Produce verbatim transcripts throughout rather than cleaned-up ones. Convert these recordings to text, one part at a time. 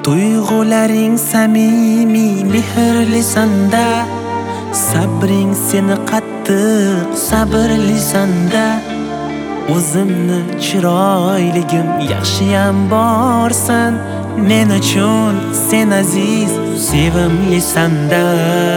Tuyg'ularing samimiy mehrli sanda, sabring seni qattiq sabrli sanda. O'zimni chiroyligim yaxshiyam borsan, men uchun sen aziz sevimli sanda.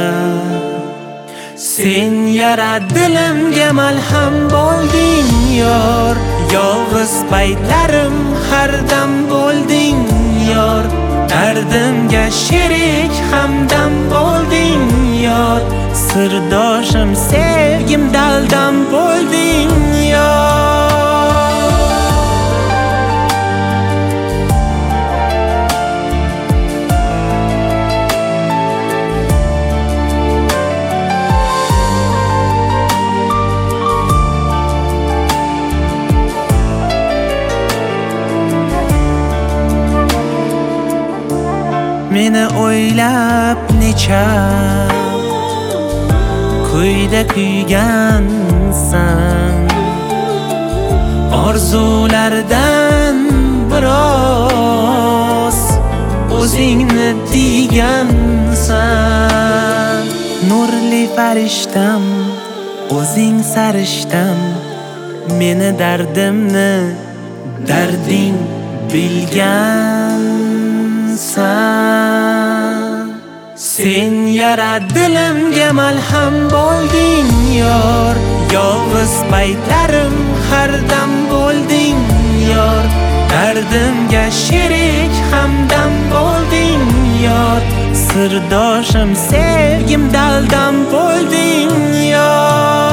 Sen yaradilimga malham bo'lding yor, yolg'iz paytlarim hardam bo'lding yor. Dardimga sherik hamdam bo'lding yor, sirdoshim sevgim daldam bo'lding yor. Meni o'ylab necha kuyda kuygansan, orzulardan biroz o'zingni tiygansan. Nurli farishtam, o'zing sarishtam, meni dardimni darding bilgansan. Sen yaradilimga malham bo'lding yor, yolg'iz paytlarim hardam bo'lding yor. Dardimga sherik hamdam bo'lding yor, sirdoshim sevgim daldam bo'lding yor.